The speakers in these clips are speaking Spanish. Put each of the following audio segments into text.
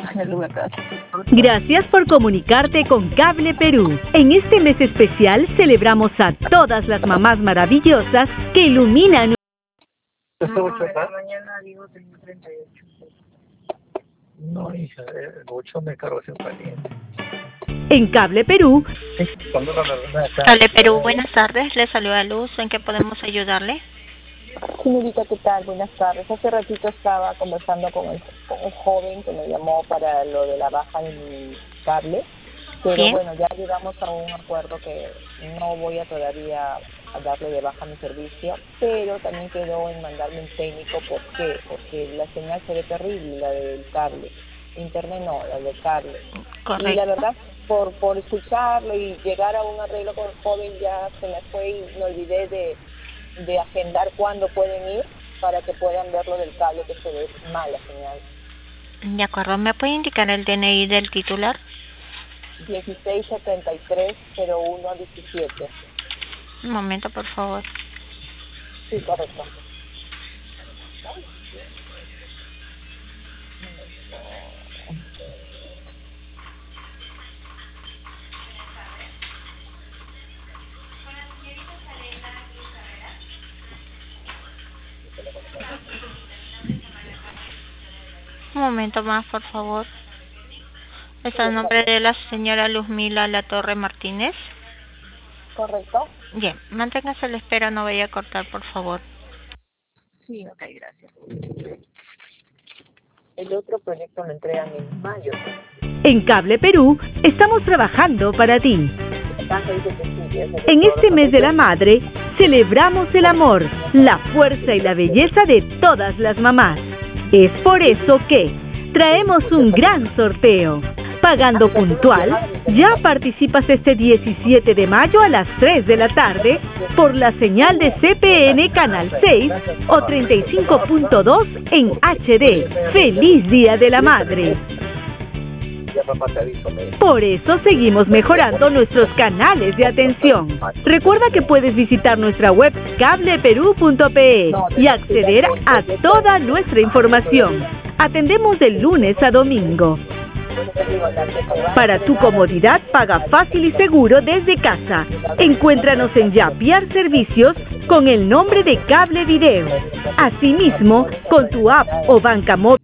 Gracias por comunicarte con Cable Perú. En este mes especial celebramos a todas las mamás maravillosas que iluminan. Mañana digo tengo 38. No, hija, mucho me cargo sin caliente. En Cable Perú. Cable Perú, buenas tardes. Le saluda Luz. ¿En qué podemos ayudarle? Señorita, ¿qué tal? Buenas tardes. Hace ratito estaba conversando con un joven que me llamó para lo de la baja de mi cable, pero ¿Bien? bueno, ya llegamos a un acuerdo que no voy a todavía a darle de baja mi servicio, pero también quedó en mandarme un técnico. ¿Por qué? Porque la señal se ve terrible, la del cable. Internet no, la del cable. Correcto. Y la verdad, por escucharlo y llegar a un arreglo con el joven, ya se me fue y me olvidé de agendar cuándo pueden ir para que puedan ver lo del cable, que se ve mal la señal. De acuerdo. ¿Me puede indicar el DNI del titular? 1673-0117. Un momento, por favor. Sí, correcto. Un momento más, por favor. ¿Está el nombre de la señora Luzmila Latorre Martínez? ¿Correcto? Bien, manténgase a la espera, no vaya a cortar, por favor. Sí, ok, gracias. El otro proyecto lo entregan en mayo. En Cable Perú estamos trabajando para ti. Acá dice que sí, En este mes de la madre, celebramos el amor, la fuerza y la belleza de todas las mamás. Es por eso que traemos un gran sorteo. Pagando puntual, ya participas este 17 de mayo a las 3 de la tarde por la señal de CPN Canal 6 o 35.2 en HD. ¡Feliz Día de la Madre! Por eso seguimos mejorando nuestros canales de atención. Recuerda que puedes visitar nuestra web cableperú.pe y acceder a toda nuestra información. Atendemos de lunes a domingo. Para tu comodidad, paga fácil y seguro desde casa. Encuéntranos en Yapiar Servicios con el nombre de Cable Video. Asimismo, con tu app o banca móvil.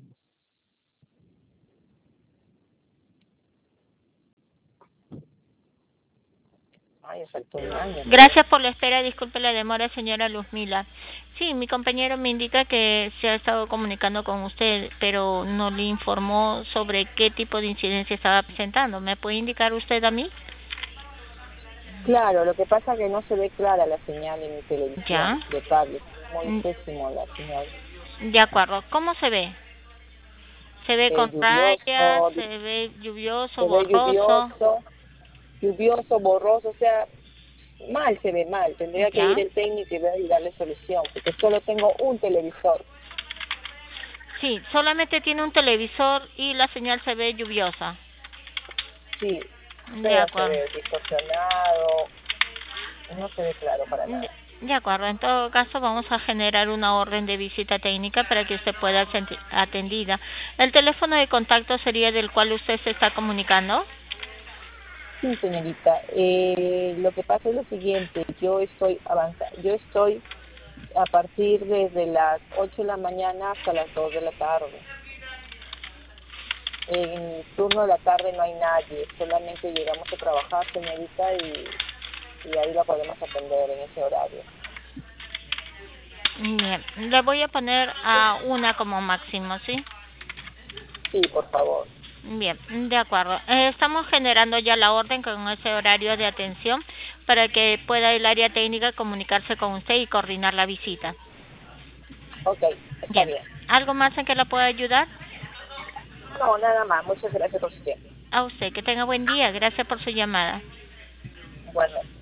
Gracias por la espera, disculpe la demora, señora Luzmila. Sí, mi compañero me indica que se ha estado comunicando con usted, pero no le informó sobre qué tipo de incidencia estaba presentando. ¿Me puede indicar usted a mí? Claro, lo que pasa es que no se ve clara la señal en mi televisión ¿Ya? de cable. Muy pésimo la señal. De acuerdo. ¿Cómo se ve? ¿Se ve con rayas? ¿Se ve lluvioso, borroso? Lluvioso, borroso, o sea, mal se ve mal. Tendría que ir el técnico y ver y darle solución, porque solo tengo un televisor. Sí, solamente tiene un televisor y la señal se ve lluviosa. Sí, de acuerdo. Se ve distorsionado, no se ve claro para nada. De acuerdo, en todo caso vamos a generar una orden de visita técnica para que usted pueda ser atendida. ¿El teléfono de contacto sería del cual usted se está comunicando? Sí, señorita. Lo que pasa es lo siguiente, yo estoy a partir desde las 8 de la mañana hasta las 2 de la tarde. En el turno de la tarde no hay nadie, solamente llegamos a trabajar, señorita, y ahí la podemos atender en ese horario. Bien, le voy a poner a 1 como máximo, ¿sí? Sí, por favor. Bien, de acuerdo. Estamos generando ya la orden con ese horario de atención para que pueda el área técnica comunicarse con usted y coordinar la visita. Ok, está bien. ¿Algo más en que la pueda ayudar? No, nada más. Muchas gracias por su tiempo. A usted, que tenga buen día. Gracias por su llamada. Bueno.